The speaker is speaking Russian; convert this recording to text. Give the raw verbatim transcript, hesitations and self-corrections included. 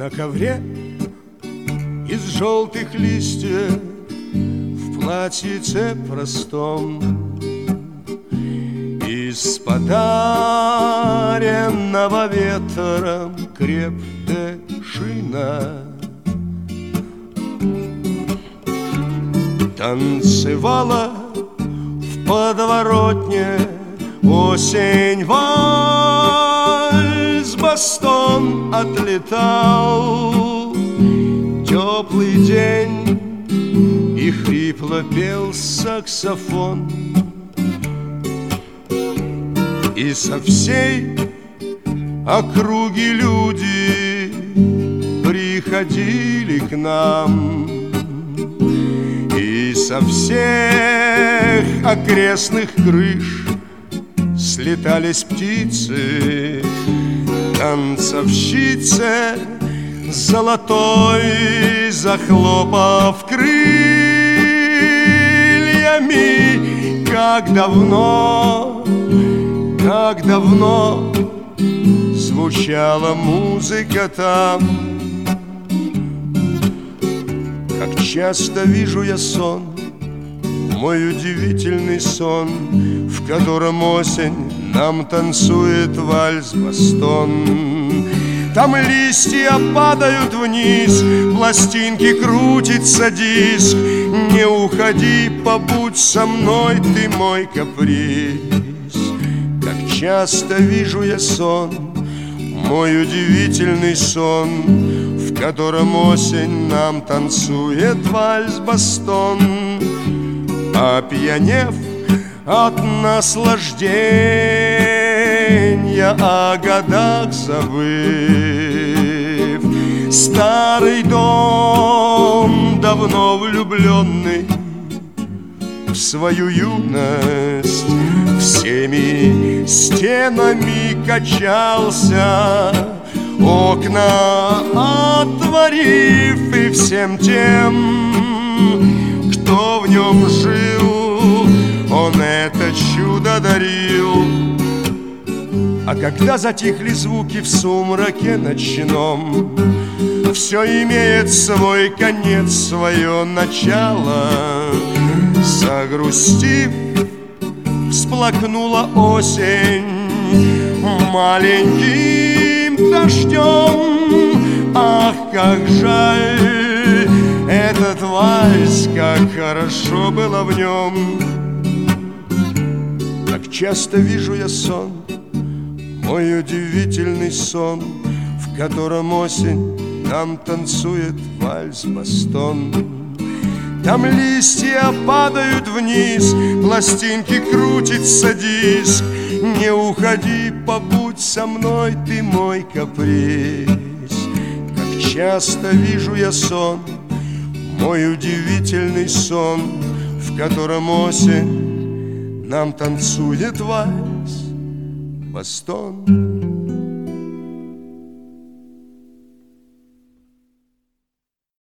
На ковре из желтых листьев, в платьице простом, из подаренного ветром крепкая шина танцевала в подворотне осень. Вальс бастон отлетал, теплый день, и хрипло пел саксофон. И со всей округи люди приходили к нам, и со всех окрестных крыш слетались птицы. Танцовщице золотой, захлопав крыльями, как давно, как давно звучала музыка там. Как часто вижу я сон, мой удивительный сон, в котором осень нам танцует вальс-бастон. Там листья падают вниз, пластинки крутится диск. Не уходи, побудь со мной, ты мой каприз. Как часто вижу я сон, мой удивительный сон, в котором осень нам танцует вальс-бастон. Опьянев от наслаждения, о годах забыв, старый дом, давно влюбленный в свою юность, всеми стенами качался, окна отворив, и всем тем, кто в нем жил, он это чудо дарил. А когда затихли звуки в сумраке ночном, все имеет свой конец, свое начало. Загрустив, всплакнула осень маленьким дождем. Ах, как жаль этот вальс, как хорошо было в нем. Как часто вижу я сон, мой удивительный сон, в котором осень нам танцует вальс-бастон. Там листья падают вниз, пластинки крутится диск. Не уходи, побудь со мной, ты мой каприз. Как часто вижу я сон, мой удивительный сон, в котором осень нам танцует вальс-бастон.